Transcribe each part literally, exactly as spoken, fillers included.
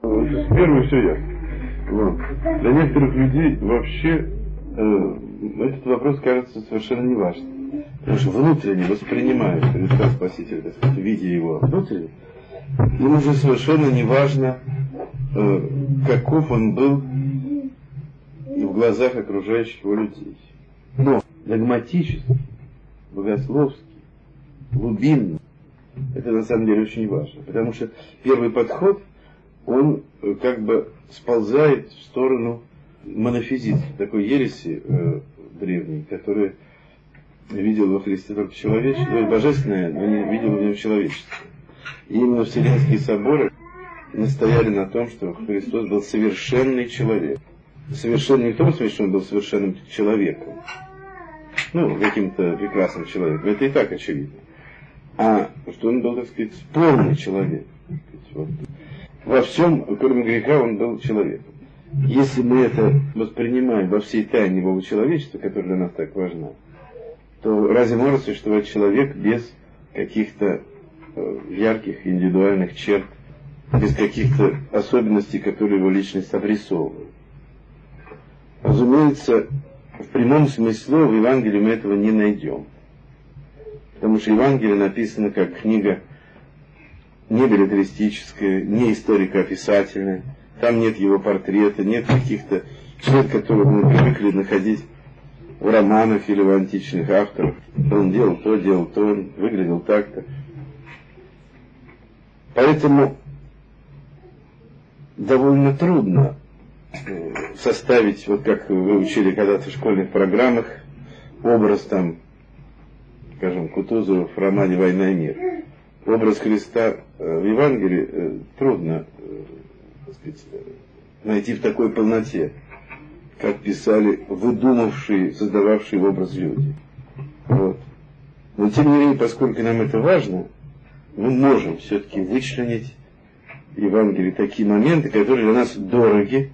Первое все ясно. Вот. Для некоторых людей вообще э, этот вопрос кажется совершенно неважным. Потому что внутренне воспринимают Христа Спасителя, так сказать, видя его внутренне, им уже совершенно неважно, э, каков он был и в глазах окружающих его людей. Но догматически, богословски, глубинно, это на самом деле очень важно. Потому что первый подход, он как бы сползает в сторону монофизитства, такой ереси э, древней, которая видела во Христе только человечество, божественное, но не видела в нем человечество. И именно Вселенские соборы настояли на том, что Христос был совершенный человек. Совершенный не в том смысле, что он был совершенным человеком, ну, каким-то прекрасным человеком, это и так очевидно, а что он был, так сказать, полный человек. Вот. Во всем, кроме греха, он был человеком. Если мы это воспринимаем во всей тайне Бога человечества, которая для нас так важна, то разве может существовать человек без каких-то э, ярких индивидуальных черт, без каких-то особенностей, которые его личность обрисовывают? Разумеется, в прямом смысле слова в Евангелии мы этого не найдем. Потому что Евангелие написано как книга не билетристическая, не историко-описательная. Там нет его портрета, нет каких-то черт, которые мы привыкли находить в романах или в античных авторах. Он делал то, делал то, он выглядел так-то. Поэтому довольно трудно составить, вот как вы учили когда-то в школьных программах, образ там, скажем, Кутузова в романе «Война и мир». Образ Христа в Евангелии трудно, так сказать, найти в такой полноте, как писали выдумавшие, создававшие образ люди. Вот. Но тем не менее, поскольку нам это важно, мы можем все-таки вычленить в Евангелии такие моменты, которые для нас дороги,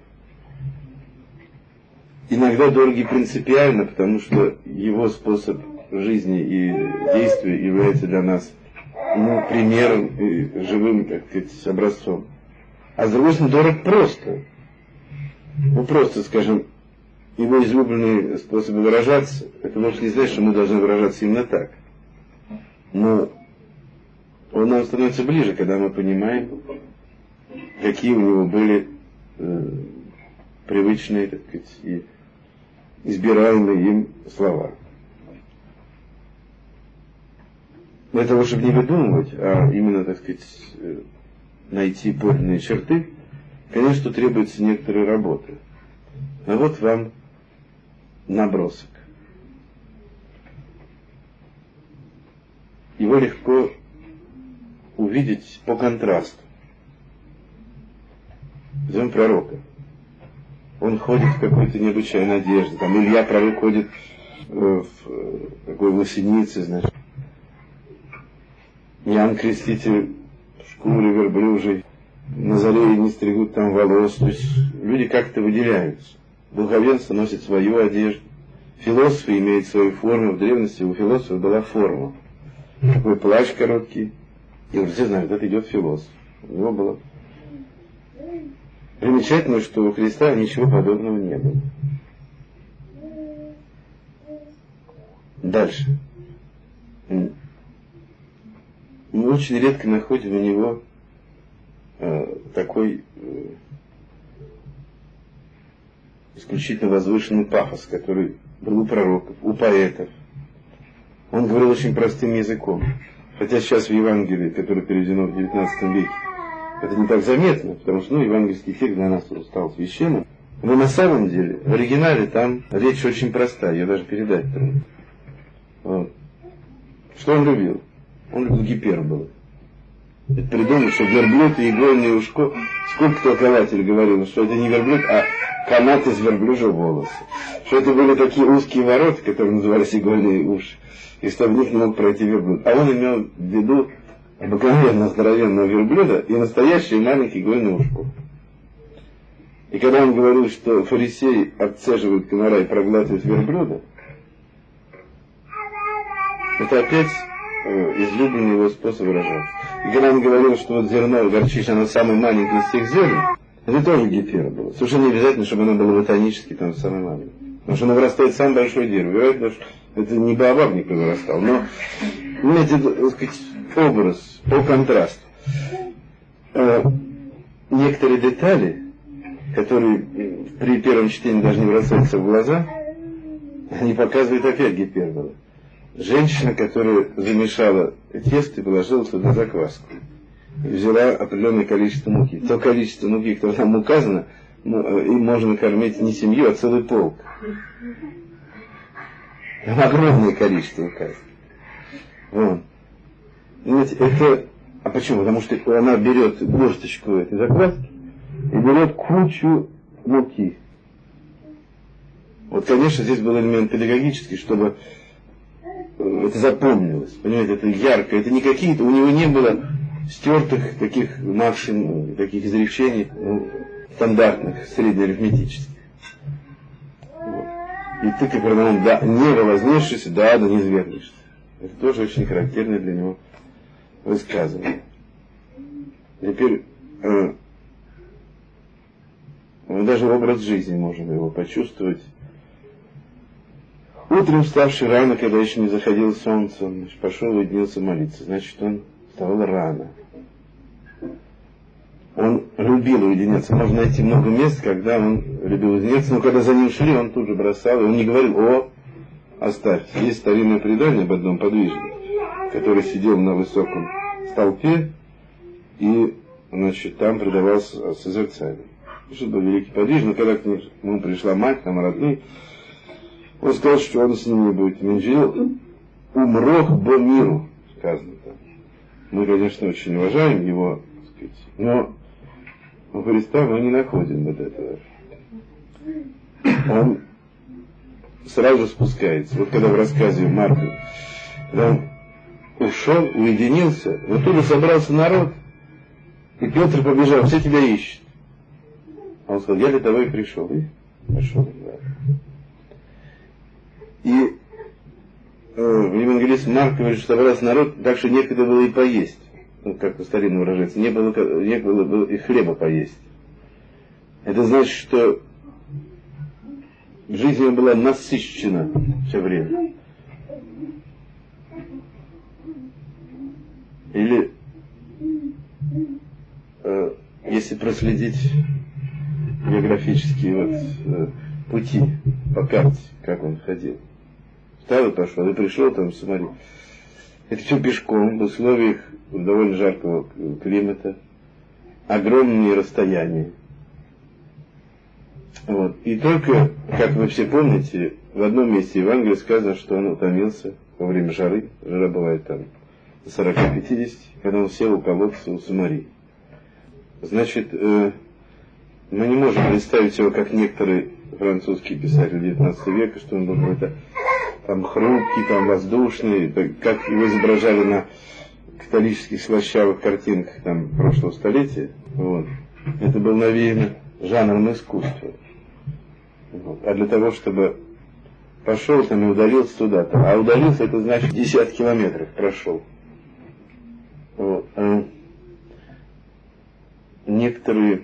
иногда дороги принципиально, потому что его способ жизни и действия является для нас, ну, примером и живым, так сказать, образцом. А с другой стороны, дорог просто. Ну, просто, скажем, его излюбленные способы выражаться, это вовсе не значит, что мы должны выражаться именно так. Но он нам становится ближе, когда мы понимаем, какие у него были э, привычные, так сказать, и избираемые им слова. Для того, чтобы не выдумывать, а именно, так сказать, найти подлинные черты, конечно, требуется некоторая работа. А вот вам набросок. Его легко увидеть по контрасту. Возьмем пророка. Он ходит в какой-то необычайной одежде. Там Илья пророк ходит в такой лосинице, значит. Иоанн Креститель в шкуре верблюжьей, Назареи не стригут там волос. То есть люди как-то выделяются. Духовенство носит свою одежду. Философы имеют свою форму. В древности у философов была форма. Такой плащ короткий. И вот все знают, это идет философ. У него было. Примечательно, что у Христа ничего подобного не было. Дальше. Мы очень редко находим у него э, такой э, исключительно возвышенный пафос, который был у пророков, у поэтов. Он говорил очень простым языком. Хотя сейчас в Евангелии, которое переведено в девятнадцатом веке, это не так заметно, потому что ну, евангельский текст для нас стал священным. Но на самом деле, в оригинале там речь очень простая, ее даже передать трудно. Вот. Что он любил? Он любил гиперболы. Это придумал, что верблюд и игольное ушко. Сколько толкователей говорило, что это не верблюд, а канат из верблюжьего волоса. Что это были такие узкие ворота, которые назывались игольные уши, и что в них не мог пройти верблюд. А он имел в виду обыкновенно здоровенного верблюда и настоящее маленькое игольное ушко. И когда он говорил, что фарисеи обцеживают комара и проглатывают верблюда, это опять излюбленный его способ выражаться. И когда он говорил, что вот зерно, горчичное, оно самое маленькое из всех зерен, Это тоже гипербола. Совершенно не обязательно, чтобы оно было ботанически там самое маленькое. Потому что оно вырастает сам большое дерево. Вероятно, это не баобаб никто вырастал, но понимаете, так сказать, образ по контрасту. Э, некоторые детали, которые при первом чтении даже не бросаются в глаза, они показывают опять гиперболу. Женщина, которая замешала тесто и положила туда закваску. И взяла определенное количество муки. То количество муки, которое там указано, ну, им можно кормить не семью, а целый полк. Там огромное количество указано. Вот. Знаете, это... А почему? Потому что она берет горсточку этой закваски и берет кучу муки. Вот, конечно, здесь был элемент педагогический, чтобы это запомнилось. Понимаете, это ярко. Это не какие-то... У него не было стертых таких максим, таких изречений ну, стандартных, среднеарифметических. Вот. И ты, как Роман, да, не вознесшийся, да, да не свергнешься. Это тоже очень характерное для него высказывание. Теперь э, даже образ жизни можем его почувствовать. Утром, вставший рано, когда еще не заходило солнце, он пошел и уединился молиться. Значит, он вставал рано. Он любил уединяться. Можно найти много мест, когда он любил уединяться, но когда за ним шли, он тут же бросал. И он не говорил: о, оставьте. Есть старинное предание об одном подвижнике, который сидел на высоком столпе и, значит, там предавался созерцанию. Что был великий подвижник, когда к нему пришла мать, там родные, он сказал, что он с ним не будет. Менжил умрох бо миру, сказано там. Мы, конечно, очень уважаем его, так сказать, но у Христа мы не находим вот этого. Он сразу спускается. Вот когда в рассказе Марка, когда он ушел, уединился, вот туда собрался народ, и Петр побежал: все тебя ищут. А он сказал: я для того и пришел. И пошел. Да. И э, евангелист Марк говорит, что собрался народ, так что некогда было и поесть. Ну, как по-старинно выражается, не было, не было, было и хлеба поесть. Это значит, что жизнь его была насыщена все время. Или э, если проследить географические вот, э, пути по карте, как он ходил. Встал и пошел, и пришел там в Самарию. Это все пешком, в условиях довольно жаркого климата, огромные расстояния. Вот. И только, как вы все помните, в одном месте Евангелия сказано, что он утомился во время жары, жара бывает там до сорока-пятидесяти, когда он сел у колодца у Самарии. Значит, э, мы не можем представить его, как некоторые французские писатели девятнадцатого века, что он был какой-то там хрупкий, там воздушный, как его изображали на католических слащавых картинках там прошлого столетия. Вот. Это был навеяно жанром искусства. Вот. А для того, чтобы пошел там и удалился туда-то. А удалился, это значит десятки километров прошел. Вот. А некоторые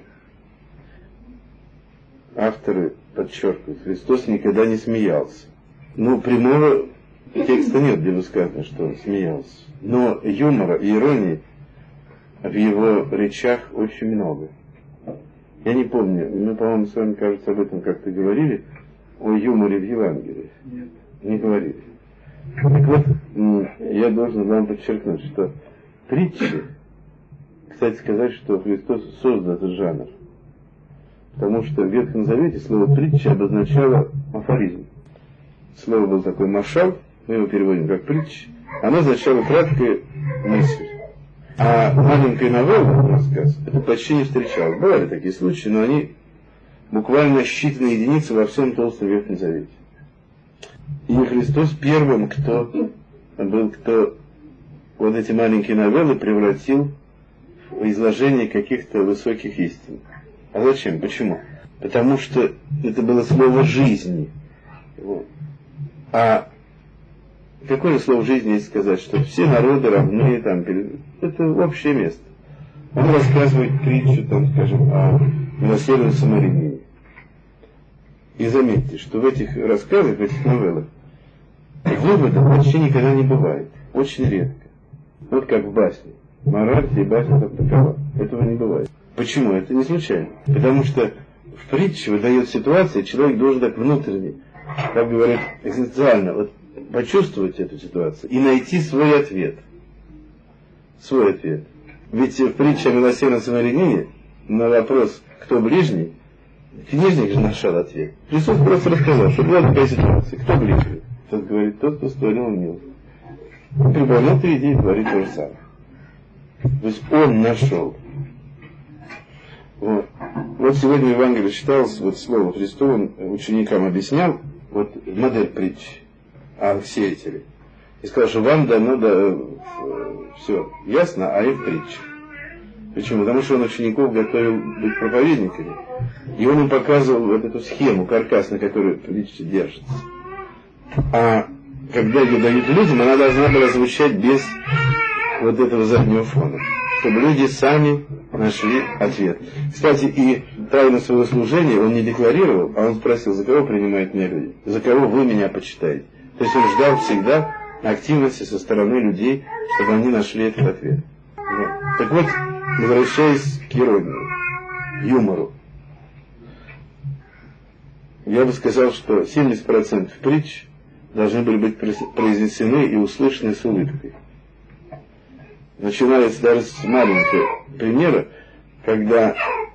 авторы подчеркивают: Христос никогда не смеялся. Ну, прямого текста нет, где бы сказано, что он смеялся. Но юмора и иронии в его речах очень много. Я не помню, мы, по-моему, с вами, кажется, об этом как-то говорили, о юморе в Евангелии. Нет. Не говорили. Так вот, я должен вам подчеркнуть, что притчи, кстати сказать, что Христос создал этот жанр. Потому что в Ветхом Завете слово «притча» обозначало афоризм. Слово было такое «машал», мы его переводим как «притча», оно означало краткая мысль. А маленькая новелла, рассказ, это почти не встречалось. Бывали такие случаи, но они буквально считанные единицы во всем Толстом Ветхом Завете. И Христос первым, кто был, кто вот эти маленькие новеллы превратил в изложение каких-то высоких истин. А зачем? Почему? Потому что это было слово жизни. Вот. А какое слово жизни, если сказать, что все народы равны, там, это общее место. Он рассказывает притчу, там, скажем, о милосердном самарянине. И заметьте, что в этих рассказах, в этих новеллах, выводов почти никогда не бывает. Очень редко. Вот как в басне. Мораль и басня как такова. Этого не бывает. Почему? Это не случайно. Потому что в притче выдает ситуация, человек должен так внутренне, как говорят, экзистенциально, вот почувствовать эту ситуацию и найти свой ответ. Свой ответ. Ведь в притче о милосердном самарянине на вопрос, кто ближний, книжник же нашел ответ. Христос просто рассказал, что была такая ситуация. Кто ближний? Тот говорит, тот, кто створил мир. Он прибавил три идеи, творит то же самое. То есть он нашел. Вот. Вот сегодня в Евангелии читалось, вот слово Христова, он ученикам объяснял, вот модель притчи о сеятеле. И сказал, что вам дано да, все ясно, а им притча. Почему? Потому что он учеников готовил быть проповедниками. И он им показывал вот эту схему, каркас, на которой притча держится. А когда ее дают людям, она должна была звучать без вот этого заднего фона. Чтобы люди сами нашли ответ. Кстати, и тайну своего служения он не декларировал, а он спросил, за кого принимают меня люди? За кого вы меня почитаете? То есть он ждал всегда активности со стороны людей, чтобы они нашли этот ответ. Вот. Так вот, возвращаясь к иронии, юмору. Я бы сказал, что семьдесят процентов притч должны были быть произнесены и услышаны с улыбкой. Начинается даже с маленького примера, когда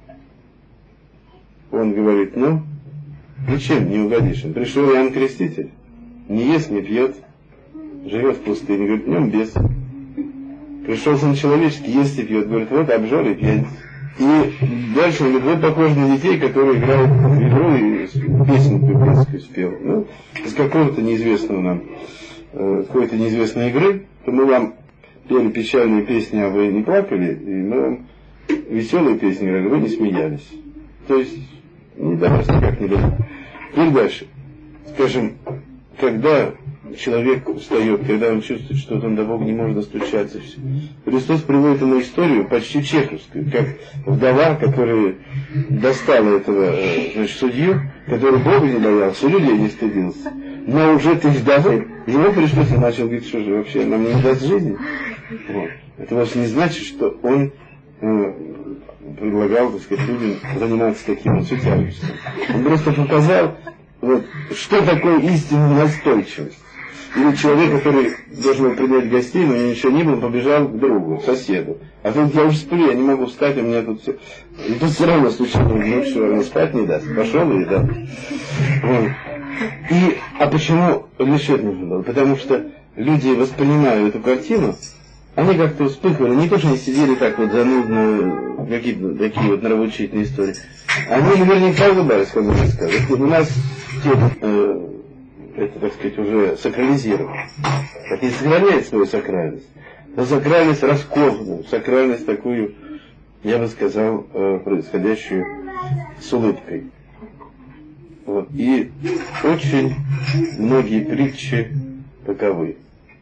он говорит, ну, ничем не угодишь. Он пришел Иоанн Креститель, не ест, не пьет, живет в пустыне, говорит, днем без. Пришел сын человеческий, ест и пьет, говорит, вот обжор и пьяница. И дальше он говорит, вот похож на детей, которые играют в игру и песенку детскую спел. Ну, из какого-то неизвестного нам, э, какой-то неизвестной игры, то мы вам пели печальные песни, а вы не плакали, и мы вам веселые песни играли, вы не смеялись. То есть, не до вас никак не дойдет. И дальше. Скажем, когда человек устает, когда он чувствует, что он до Бога не может достучаться, все. Христос приводит ему историю почти чеховскую, как вдова, которая достала этого, значит, судью, который Бога не боялся, людей не стыдился. Но уже ты вдовы, ему пришлось, и начал говорить, что же вообще нам не даст жизни. Вот. Это вовсе не значит, что он э, предлагал, так сказать, людям заниматься таким вот сутягичеством. Он просто показал, вот, что такое истинная настойчивость. Или человек, который должен был принять гостей, но ничего не было, побежал к другу, к соседу. А тут я уже сплю, я не могу встать, у меня тут все... И тут все равно случилось, ну что, он спать не даст. Пошел и да. Вот. И, а почему для чего это нужно было? Потому что люди, воспринимая эту картину, они как-то вспыхивали, не то, что они сидели так вот занудно, какие-то такие вот нравоучительные истории. Они наверняка улыбались, как мы сказали. У нас э, это, так сказать, уже сакрализировано. Так не сохраняет свою сакральность, но сакральность раскованную, сакральность такую, я бы сказал, э, происходящую с улыбкой. Вот. И очень многие притчи таковы.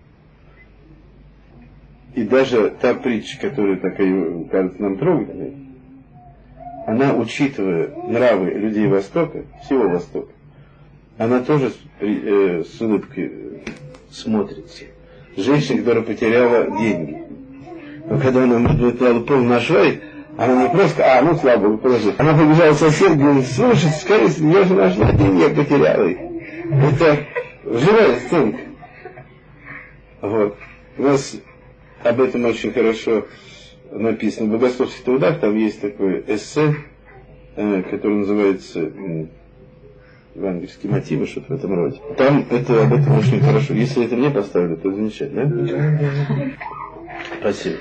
И даже та притча, которая такая кажется нам трогательной, она, учитывая нравы людей Востока, всего Востока, она тоже э, с улыбкой смотрится. Женщина, которая потеряла деньги. Но когда она метнула пол на швей, она не просто, а, ну, слава Богу, положи. Она побежала к соседу, говорит, слушай, скорее, я же нашла деньги, я потеряла их. Это живая сценка. Вот. У нас об этом очень хорошо написано в «Богословских трудах», там есть такое эссе, э, которое называется э, «Евангельские мотивы», что-то в этом роде. Там это, об этом очень хорошо. Если это мне поставили, то замечательно, да? Спасибо.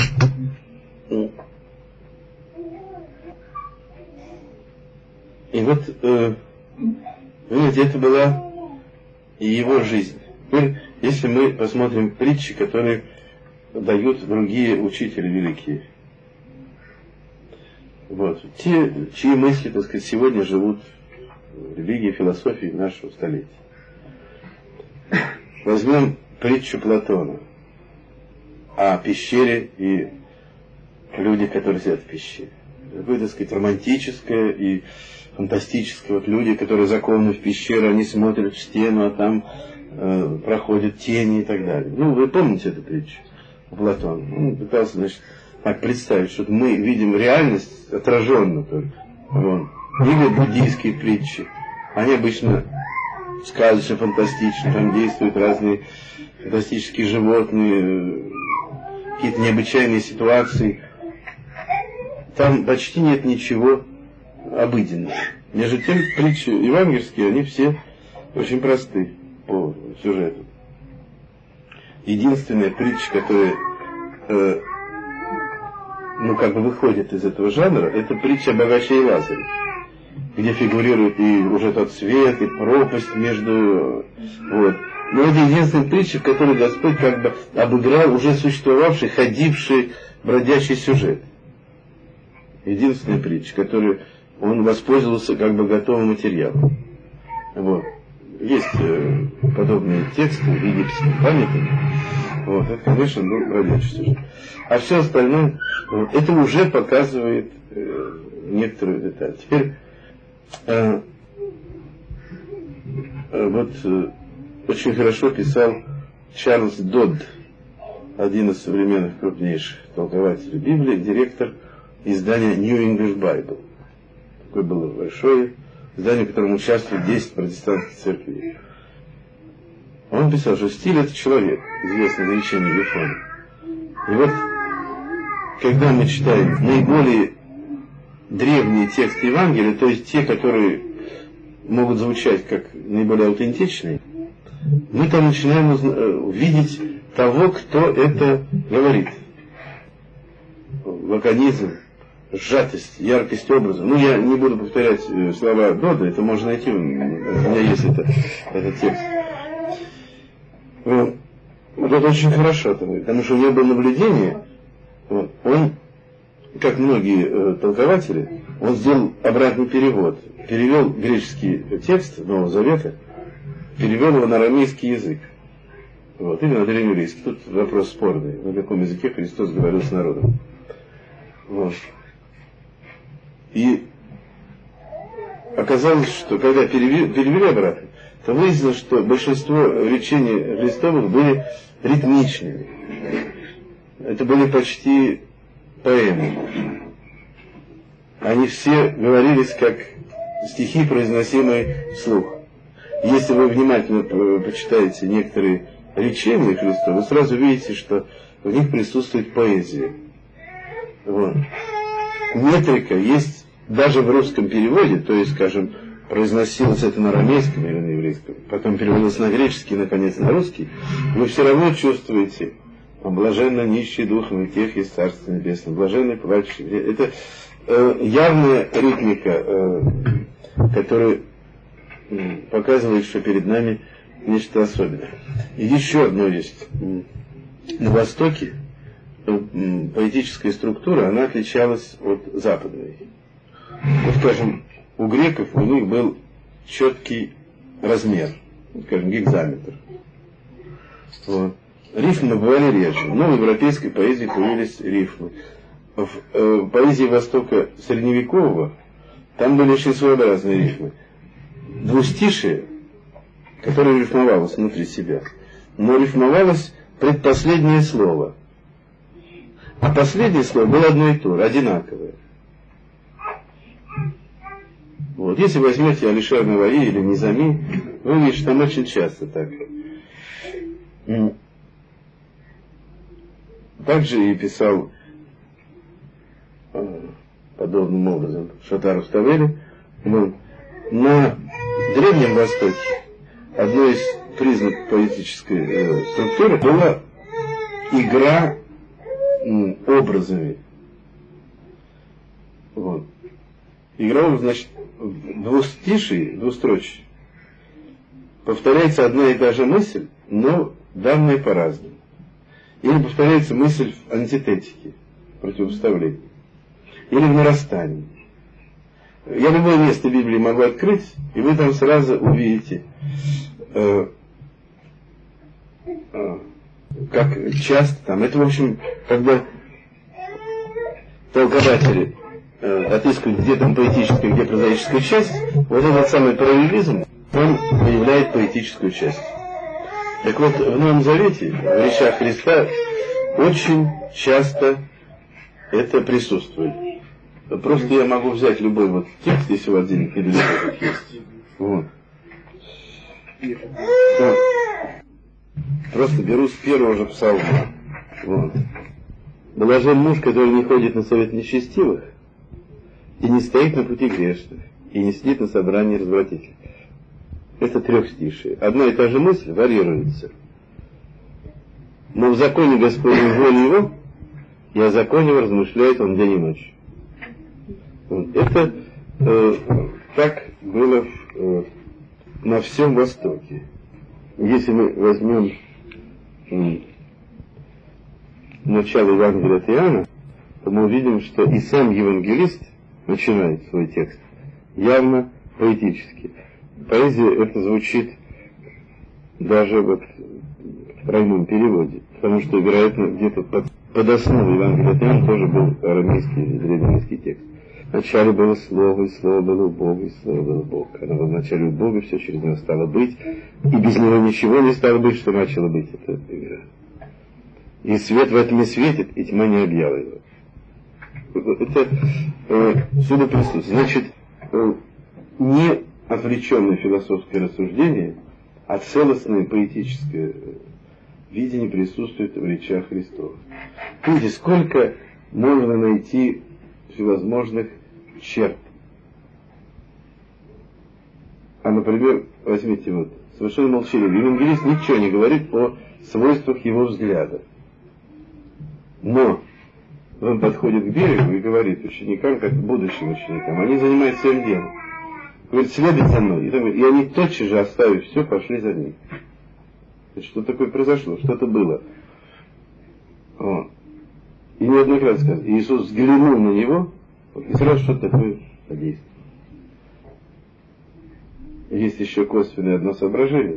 И вот, э, видите, это была и его жизнь. Теперь, если мы посмотрим притчи, которые дают другие учители великие. Вот. Те, чьи мысли, так сказать, сегодня живут в религии, философии нашего столетия. Возьмем притчу Платона о пещере и люди, которые сидят в пещере. Такое, так сказать, романтическое и фантастическое. Вот люди, которые закованы в пещеру, они смотрят в стену, а там э, проходят тени и так далее. Ну, вы помните эту притчу у Платона? Он пытался, значит, так представить, что мы видим реальность отраженно только. Вот. Или буддийские притчи. Они обычно сказочно, фантастично, там действуют разные фантастические животные, какие-то необычайные ситуации. Там почти нет ничего обыденного. Между тем, притчи евангельские, они все очень просты по сюжету. Единственная притча, которая э, ну как бы выходит из этого жанра, это притча о богаче и Лазаре, где фигурирует и уже тот свет, и пропасть между... Вот. Но это единственная притча, в которой Господь как бы обыграл уже существовавший, ходивший, бродячий сюжет. Единственная притча, которой он воспользовался как бы готовым материалом. Вот. Есть э, подобные тексты в египетских памятниках. Вот. Это, конечно, был бродячий сюжет. А все остальное, вот, это уже показывает э, некоторую деталь. Теперь э, э, вот э, очень хорошо писал Чарльз Додд, один из современных крупнейших толкователей Библии, директор издания New English Bible. Такое было большое издание, в котором участвуют десять протестантских церквей. Он писал, что стиль — это человек, известное изречение Вифона. И вот, когда мы читаем наиболее древние тексты Евангелия, то есть те, которые могут звучать как наиболее аутентичные, мы там начинаем видеть того, кто это говорит. Лаконизм, сжатость, яркость образа. Ну, я не буду повторять слова Додда, это можно найти, у меня есть это, этот текст. Вот. Вот это очень хорошо, потому что у него было наблюдение, вот, он, как многие э, толкователи, он сделал обратный перевод, перевел греческий текст Нового Завета, перевел его на арамейский язык, вот, или на древнееврейский. Тут вопрос спорный, на каком языке Христос говорил с народом. Вот. И оказалось, что когда перевели, перевели обратно, то выяснилось, что большинство речений Христовых были ритмичными. Это были почти поэмы. Они все говорились как стихи, произносимые вслух. Если вы внимательно почитаете некоторые речения Христова, вы сразу видите, что в них присутствует поэзия. Вот. Метрика есть даже в русском переводе, то есть, скажем, произносилось это на арамейском или на еврейском, потом переводилось на греческий и, наконец, на русский, вы все равно чувствуете блаженно нищие духом, и тех есть Царство Небесное, блаженные плачущие. Это э, явная ритмика, э, которая э, показывает, что перед нами нечто особенное. И еще одно есть. На Востоке э, поэтическая структура, она отличалась от западной. Вот, скажем, у греков у них был четкий размер, скажем, гекзаметр. Вот. Рифмы бывали реже, но в европейской поэзии появились рифмы. В э, поэзии Востока средневекового там были очень своеобразные рифмы. Двустишие, которое рифмовалось внутри себя, но рифмовалось предпоследнее слово. А последнее слово было одно и то же, одинаковое. Вот. Если возьмете Алишер Наваи или Низами, вы увидите, что там очень часто так. Также и писал э, подобным образом Шатар Руставели. На Древнем Востоке одной из признаков поэтической э, структуры была игра э, образами. Вот. Игра образов, значит, в двустишии, двустрочии повторяется одна и та же мысль, но данная по-разному. Или повторяется мысль в антитетике, противопоставлении. Или в нарастании. Я любое место Библии могу открыть, и вы там сразу увидите, э, э, как часто там. Это, в общем, когда толкователи э, отыскивают, где там поэтическая, где прозаическая часть, вот этот самый параллелизм, он выявляет поэтическую часть. Так вот, в Новом Завете, в речах Христа, очень часто это присутствует. Просто я могу взять любой вот текст, если у вас денег недалеко есть. Вот. Вот. Просто беру с первого же псалма. Вот. Блажен муж, который не ходит на совет нечестивых, и не стоит на пути грешных, и не сидит на собрании развратителей. Это трехстишие. Одна и та же мысль варьируется. Но в законе Господней воли его, и о законе его размышляет он день и ночь. Вот. Это э, так было э, на всем Востоке. Если мы возьмем э, начало Евангелия от Иоанна, то мы увидим, что и сам евангелист начинает свой текст явно поэтически. Поэзия это звучит даже вот в тройном переводе, потому что, вероятно, где-то под, под основой Евангелия от Иоанна тоже был арамейский или древнеримский текст. Вначале было Слово, и Слово было у Бога, и Слово было Бог. Оно было вначале у Бога, все через него стало быть, и без него ничего не стало быть, что начало быть. Это игра. И свет в этом не светит, и тьма не объяла его. Это э, сюда присутствует. Значит, э, не отвлеченное философское рассуждение, а целостное поэтическое видение присутствует в речах Христовых. Видите, сколько можно найти всевозможных черт. А, например, возьмите вот, совершенно молчаливый евангелист ничего не говорит о свойствах его взгляда. Но он подходит к берегу и говорит ученикам, как будущим ученикам, они занимаются своим делом. Говорит, следуйте за мной. И, так, и они тотчас же, оставив все, пошли за ним. Что такое произошло? Что-то было. Вот. И неоднократно сказано, Иисус взглянул на него, и сразу что-то такое подействовало. Есть еще косвенное одно соображение.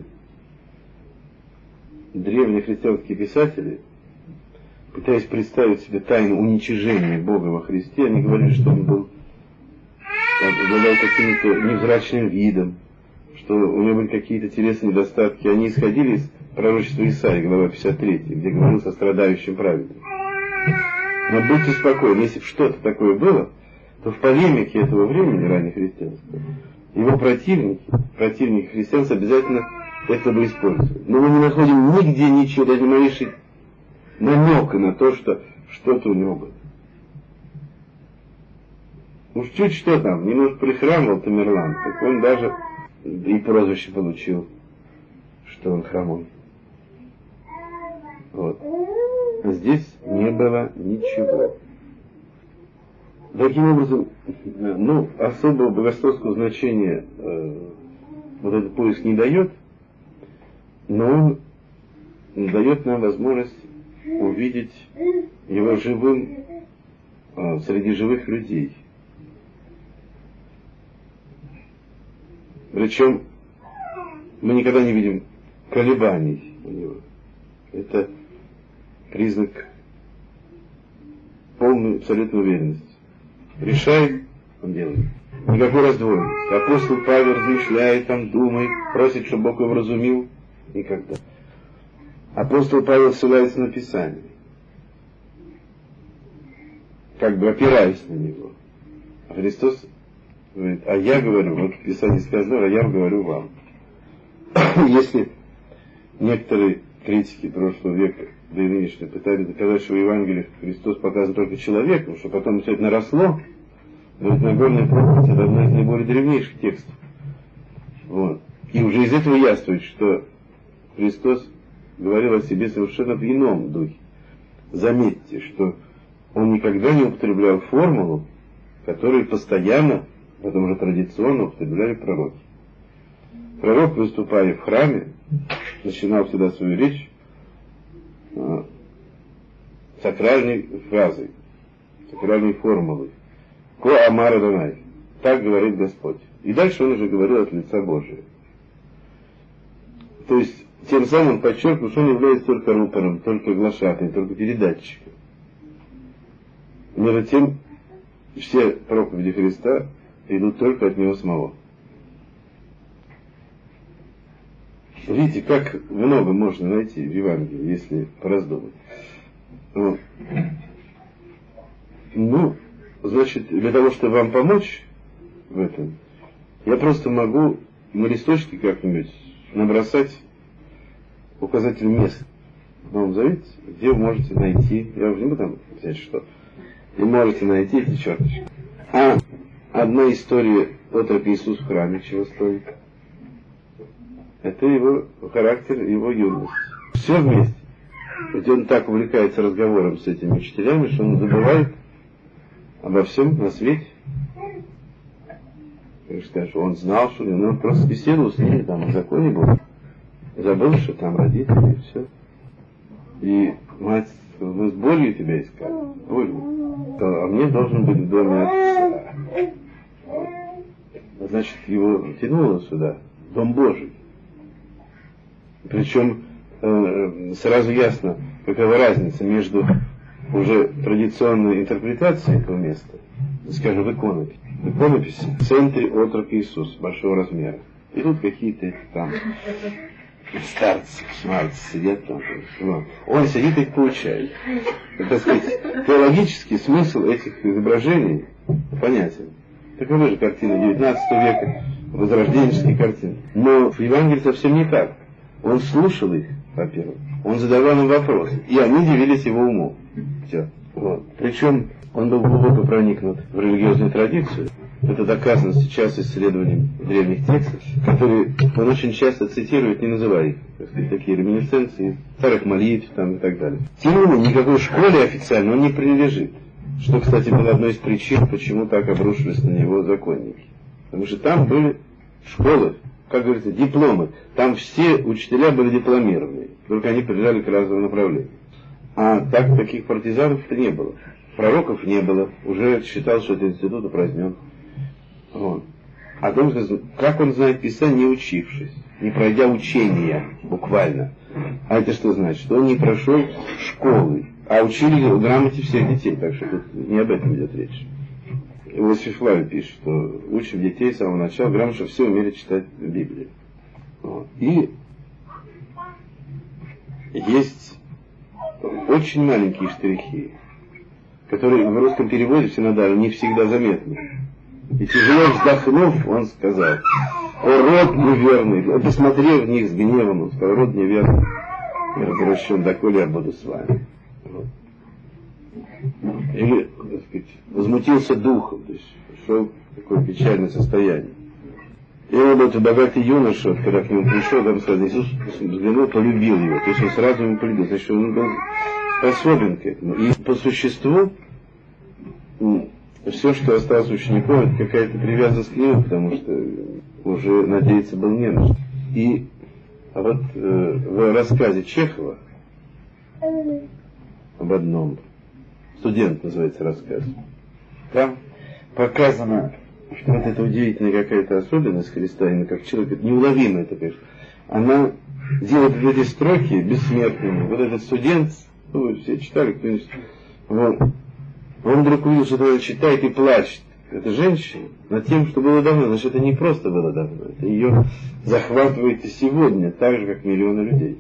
Древние христианские писатели, пытаясь представить себе тайну уничижения Бога во Христе, они говорили, что он был обладал каким-то невзрачным видом, что у него были какие-то телесные недостатки. Они исходили из пророчества Исаии, глава пятьдесят три, где говорился о страдающем праведнике. Но будьте спокойны, если бы что-то такое было, то в полемике этого времени, раннехристианского, его противники, противники христианства обязательно это бы использовали. Но мы не находим нигде ничего, даже малейшей намека на то, что что-то у него было. Уж чуть что там, немножко прихрамывал Тамерлан, так он даже и прозвище получил, что он хромой. Вот. Здесь не было ничего. Таким образом, ну, особого богословского значения э, вот этот поиск не дает, но он дает нам возможность увидеть его живым э, среди живых людей. Причем мы никогда не видим колебаний у него. Это признак полной абсолютной уверенности. Решает, он делает. Никакой раздвоенности. Апостол Павел размышляет, там думает, просит, чтобы Бог его вразумил. Никогда. Апостол Павел ссылается на Писание, как бы опираясь на него. А Христос говорит, а я говорю, вот в Писании сказано, а я говорю вам. Если некоторые критики прошлого века, да и нынешние, пытались доказать, что в Евангелии Христос показан только человеку, что потом все это наросло, но ведь Нагорная проповедь — это одна из наиболее древнейших текстов. Вот. И уже из этого яствует, что Христос говорил о себе совершенно в ином духе. Заметьте, что он никогда не употреблял формулу, которую постоянно, потом уже традиционно употребляли пророки. Пророк, выступая в храме, начинал всегда свою речь э, сакральной фразой, сакральной формулой. Ко Амар Адонай. Так говорит Господь. И дальше он уже говорил от лица Божия. То есть, тем самым подчеркнул, что он является только рупором, только глашатаем, только передатчиком. Между тем, все проповеди Христа идут только от Него самого. Видите, как много можно найти в Евангелии, если пораздумать. Вот. Ну, значит, для того, чтобы вам помочь в этом, я просто могу на листочке как-нибудь набросать указатель мест в Новом Завете, где вы можете найти, я уже не буду там взять что, и можете найти эти черточки. А одна история отрока Иисуса в храме чего стоит? Это его характер, его юность. Все вместе. Ведь он так увлекается разговором с этими учителями, что он забывает обо всем на свете. Скажешь, он знал, что ну, он просто беседовал с ними, там о законе был. Забыл, что там родители, и все. И мать, мы с болью тебя искали. Болью. А мне должен быть в доме отца. Значит, его тянуло сюда, в Дом Божий. Причем э, сразу ясно, какова разница между уже традиционной интерпретацией этого места, скажем, в иконописи. В иконописи в центре отрок Иисус большого размера. И тут какие-то там старцы, шмарцы сидят там. Вот. Он сидит и их получает. Так сказать, теологический смысл этих изображений понятен. Такова же картина девятнадцатого века, возрожденческие картины. Но в Евангелии совсем не так. Он слушал их, во-первых. Он задавал им вопросы. И они дивились его уму. Все. Вот. Причем он был глубоко проникнут в религиозную традицию. Это доказано сейчас исследованием древних текстов, которые он очень часто цитирует, не называя их, так сказать, такие реминисценции, старых молитв там, и так далее. Тем не менее, никакой школе официально он не принадлежит. Что, кстати, было одной из причин, почему так обрушились на него законники. Потому что там были школы, как говорится, дипломы. Там все учителя были дипломированные, только они принадлежали к разному направлению. А так таких партизанов-то не было. Пророков не было. Уже считал, что этот институт упразднен. Вот. А том, как он знает Писание, не учившись, не пройдя учения, буквально. А это что значит? Что он не прошел школы, а учили грамоте всех детей. Так что тут не об этом идет речь. Иосиф Флавий пишет, что учим детей с самого начала грамоте, чтобы все умели читать Библию. Вот. И есть очень маленькие штрихи, которые в русском переводе в синодале не всегда заметны. И тяжело вздохнув, он сказал: «О, род неверный!» Посмотрев в них с гневом, он сказал: «Род неверный, и развращен, доколе я буду с вами». Вот. Или, так сказать, возмутился духом, то есть шел в такое печальное состояние. И он был богатый юноша, когда к нему пришел, там сказал, Иисус взглянул, полюбил его. То есть он сразу ему полюбил, значит, он был способен к этому. И по существу все, что осталось учеником, это какая-то привязанность к нему, потому что уже надеяться был не на что. И а вот э, в рассказе Чехова об одном, «Студент» называется рассказ, там показано, что вот эта удивительная какая-то особенность Христа, именно как человек, неуловимая, это, конечно, она делает эти строки бессмертными. Вот этот студент, ну, вы все читали, кто-нибудь, вот, он вдруг увидел, что она читает и плачет. Это женщина над тем, что было давно. Значит, это не просто было давно. Это ее захватывает и сегодня, так же, как миллионы людей.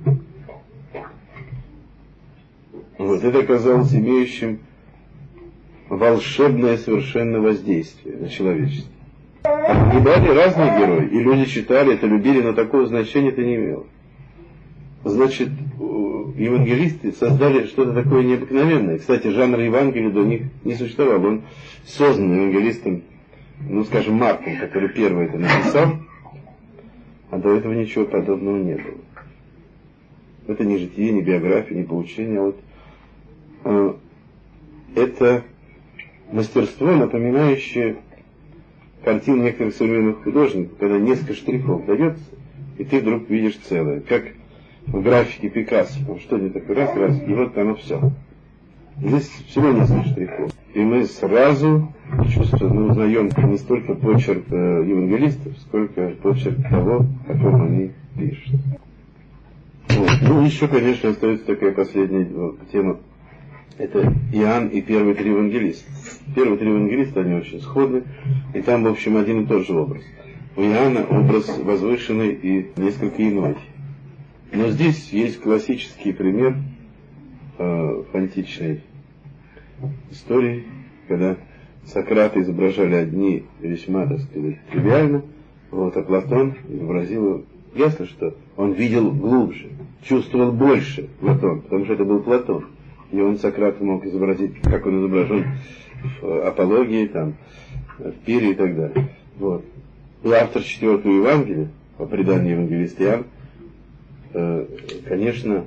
Вот это оказалось имеющим волшебное совершенно воздействие на человечество. А погибали разные герои, и люди читали это, любили, но такого значения это не имело. Значит, евангелисты создали что-то такое необыкновенное. Кстати, жанр Евангелия до них не существовал. Он создан евангелистом, ну, скажем, Марком, который первый это написал, а до этого ничего подобного не было. Это не житие, не биография, не поучение, а вот э, это мастерство, напоминающее картину некоторых современных художников, когда несколько штрихов дается, и ты вдруг видишь целое, как в графике Пикассо, там что-нибудь такое, раз, раз, и вот оно все. Здесь всего несколько штрихов. И мы сразу чувствуем, мы узнаем не столько почерк э, евангелистов, сколько почерк того, о ком они пишут. Вот. Ну, еще, конечно, остается такая последняя вот, тема Это Иоанн и первые три евангелиста. Первые три евангелиста, они очень сходны, и там, в общем, один и тот же образ. У Иоанна образ возвышенный и несколько иной. Но здесь есть классический пример э, в античной истории, когда Сократа изображали одни весьма, так сказать, тривиально, вот, а Платон изобразил, ясно, что он видел глубже, чувствовал больше Платон, потому что это был Платон. И он Сократа мог изобразить, как он изображен в апологии, там, в пире и так далее. Вот. И автор четвертого Евангелия, по преданию евангелиста Иоанн, э, конечно,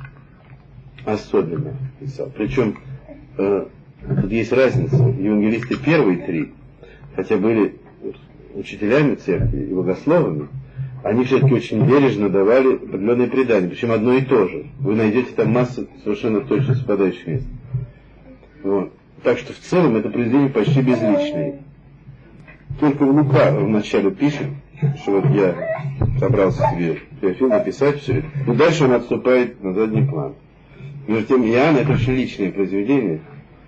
особенно писал. Причем э, тут есть разница. Евангелисты первые три, хотя были учителями церкви и богословами, они все-таки очень бережно давали определенные предания, причем одно и то же. Вы найдете там массу совершенно точно совпадающих мест. Вот. Так что в целом это произведение почти безличное. Только Лука вначале пишет, что вот я собрался себе Феофил написать все это, но дальше он отступает на задний план. Между тем Иоанн — это очень личное произведение,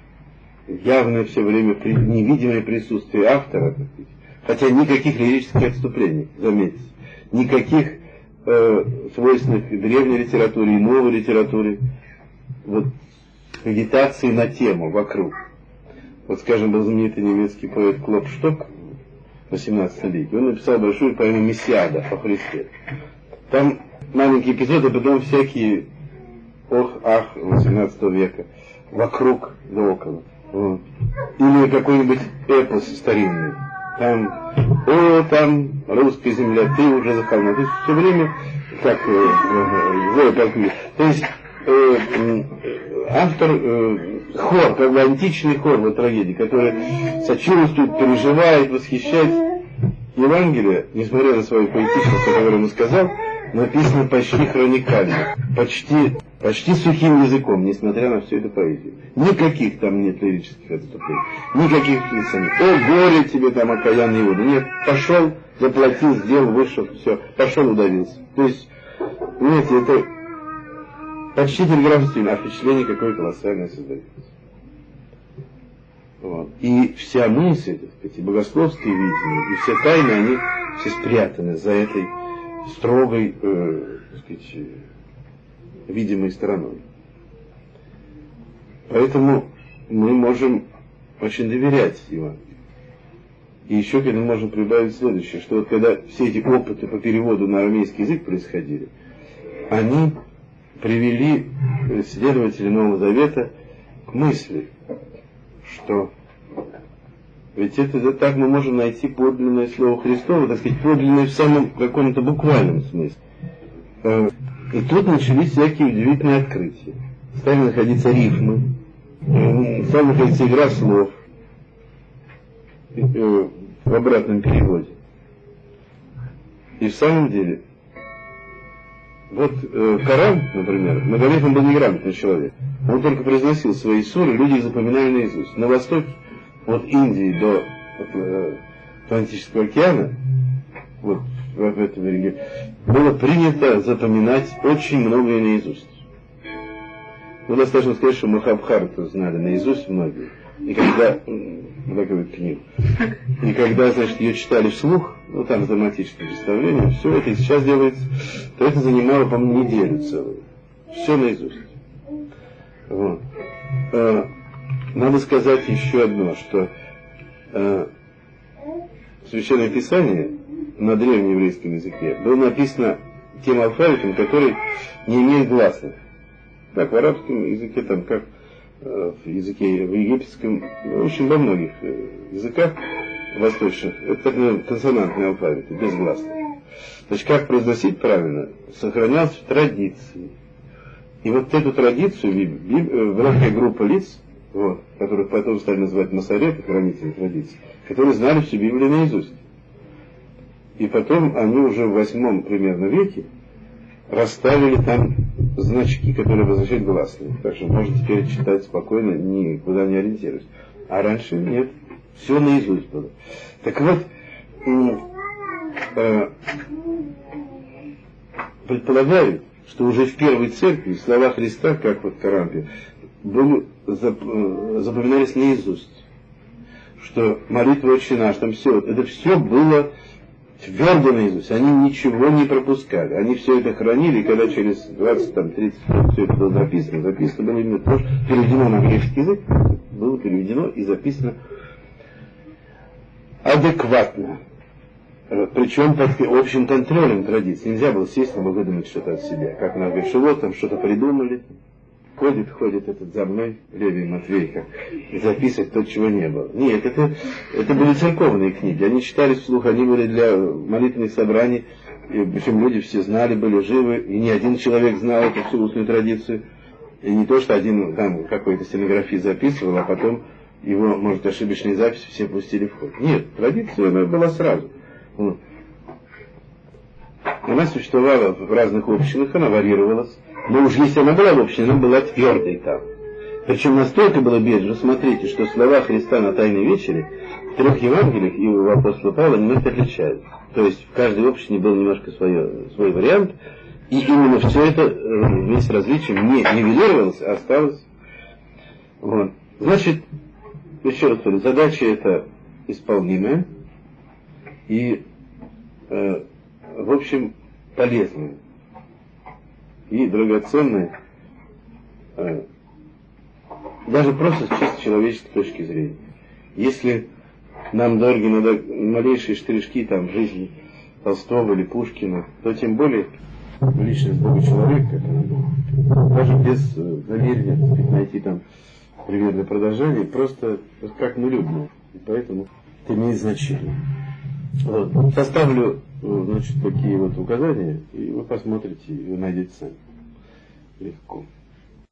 явное все время при, невидимое присутствие автора, хотя никаких лирических отступлений, заметьте. Никаких э, свойственных древней литературе и новой литературе вот, медитации на тему вокруг. Вот, скажем, был знаменитый немецкий поэт Клопшток в восемнадцатом веке. Он написал большую поэму «Мессиада» о Христе. Там маленькие эпизоды, потом всякие ох-ах восемнадцатого века вокруг да около. Вот. Или какой-нибудь эпос старинный. Там, о, там, русская земля, ты уже за холмом. То есть все время, как э, э, то есть э, э, автор, э, хор, как бы античный хор в трагедии, который сочувствует, переживает, восхищает. Евангелие, несмотря на свою поэтичность, о которой он сказал, написано почти хроникально, почти, почти сухим языком, несмотря на всю эту поэзию. Никаких там нет лирических отступлений, никаких писаний. О, горе тебе там, окаянный Иуда. Нет, пошел, заплатил, сделал, вышел, все, пошел, удавился. То есть, понимаете, это почти телеграфное, а впечатление какое колоссальное создается. Вот. И вся мысль, так сказать, и богословские видения, и все тайны, они все спрятаны за этой строгой, э, так сказать, видимой стороной. Поэтому мы можем очень доверять Евангелию. И еще когда мы можем прибавить следующее, что вот когда все эти опыты по переводу на арамейский язык происходили, они привели следователей Нового Завета к мысли, что ведь это так мы можем найти подлинное Слово Христово, так сказать, подлинное в самом каком-то буквальном смысле. И тут начались всякие удивительные открытия. Стали находиться рифмы, стала находиться игра слов в обратном переводе. И в самом деле, вот Коран, например, Магомед был неграмотный человек. Он только произносил свои суры, люди их запоминали наизусть. На востоке, от Индии до от, Атлантического океана, вот в этом регионе, было принято запоминать очень многое наизусть. Ну, достаточно сказать, что Махабхарату знали наизусть многие. И когда, такую книгу, и когда, значит, ее читали вслух, ну, там драматическое представление, все это и сейчас делается, то это занимало, по-моему, неделю целую. Все наизусть. Вот. Надо сказать еще одно, что э, Священное Писание на древнееврейском языке было написано тем алфавитом, который не имеет гласных. Так, в арабском языке, там, как э, в языке, в египетском, в общем, во многих э, языках восточных, это так называемые консонантные алфавиты, безгласные. Значит, как произносить правильно, сохранялось в традиции. И вот эту традицию была такая группа лиц, вот, которых потом стали называть масореты, хранители традиций, которые знали всю Библию наизусть. И потом они уже в восьмом примерно веке расставили там значки, которые обозначают гласные. Так что можно теперь читать спокойно, никуда не ориентируясь. А раньше нет. Все наизусть было. Так вот, э, предполагаю, что уже в первой церкви слова Христа, как вот Коран, были, запоминались наизусть, что молитва «Отче наш», там все, это все было твердо наизусть, они ничего не пропускали, они все это хранили, и когда через двадцать-тридцать лет все это было записано, записано было именно то, что переведено на греческий язык, было переведено и записано адекватно, причем под общим контролем традиций. Нельзя было сесть, но выдумать что-то от себя, как на говорит, что вот там что-то придумали, ходит, ходит этот за мной, Левий Матвейка, и записывает то, чего не было. Нет, это, это были церковные книги, они читались вслух, они были для молитвенных собраний, и, причем люди все знали, были живы, и не один человек знал эту всю устную традицию, и не то, что один там какой-то стенографист записывал, а потом его, может, ошибочные записи все пустили в ход. Нет, традиция она была сразу. Вот. Она существовала в разных общинах, она варьировалась. Но уж если она была в общине, она была твердой там. Причем настолько было бережно, смотрите, что слова Христа на Тайной вечере в трех Евангелиях и у апостола Павла немножко отличаются. То есть в каждой общине был немножко свой, свой вариант, и именно все это вместе с различием не нивелировалось, а осталось. Вот. Значит, еще раз говорю, задача эта исполнимая и, э, в общем, полезная и драгоценная, э, даже просто с чисто человеческой точки зрения. Если нам дороги надо малейшие штришки там в жизни Толстого или Пушкина, то тем более личность Бога человека, как она была, даже без э, намерения, так сказать, найти там пример для продолжения, просто как мы любим, и поэтому это имеет значение. Вот. Составлю, значит, такие вот указания, и вы посмотрите, и вы найдете сами. Легко.